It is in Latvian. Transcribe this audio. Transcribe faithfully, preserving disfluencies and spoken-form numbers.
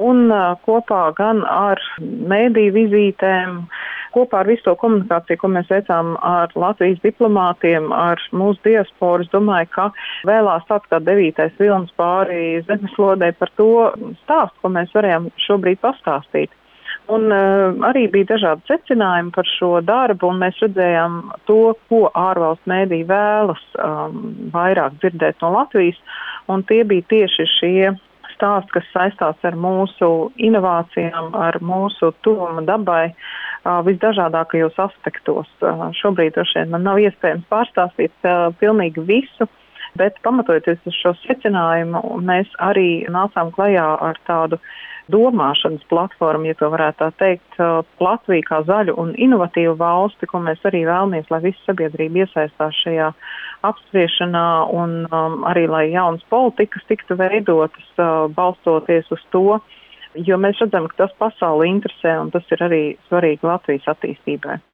un kopā gan ar mēdīju vizītēm, kopā ar visu to komunikāciju, ko mēs veicām ar Latvijas diplomātiem, ar mūsu diasporu. Es domāju, ka vēlās tāds kā devītais vilnis pāri zemeslodei par to stāstu, ko mēs varējām šobrīd pastāstīt. Un uh, arī bija dažādi secinājumi par šo darbu, un mēs redzējām to, ko ārvalstu mēdī vēlas um, vairāk dzirdēt no Latvijas, un tie bija tieši šie stāsti, kas saistās ar mūsu inovācijām, ar mūsu tuvumu dabai uh, visdažādākajos aspektos. Uh, šobrīd droši vien man nav iespējams pārstāstīt uh, pilnīgi visu, bet pamatojoties uz šo secinājumu, mēs arī nācām klajā ar tādu domāšanas platformu, ja to varētu tā teikt, Latviju kā zaļu un inovatīvu valsti, ko mēs arī vēlamies, lai visa sabiedrība iesaistās šajā apspriešanā un um, arī, lai jaunas politikas tiktu veidotas, uh, balstoties uz to, jo mēs redzam, ka tas pasauli interesē un tas ir arī svarīgi Latvijas attīstībai.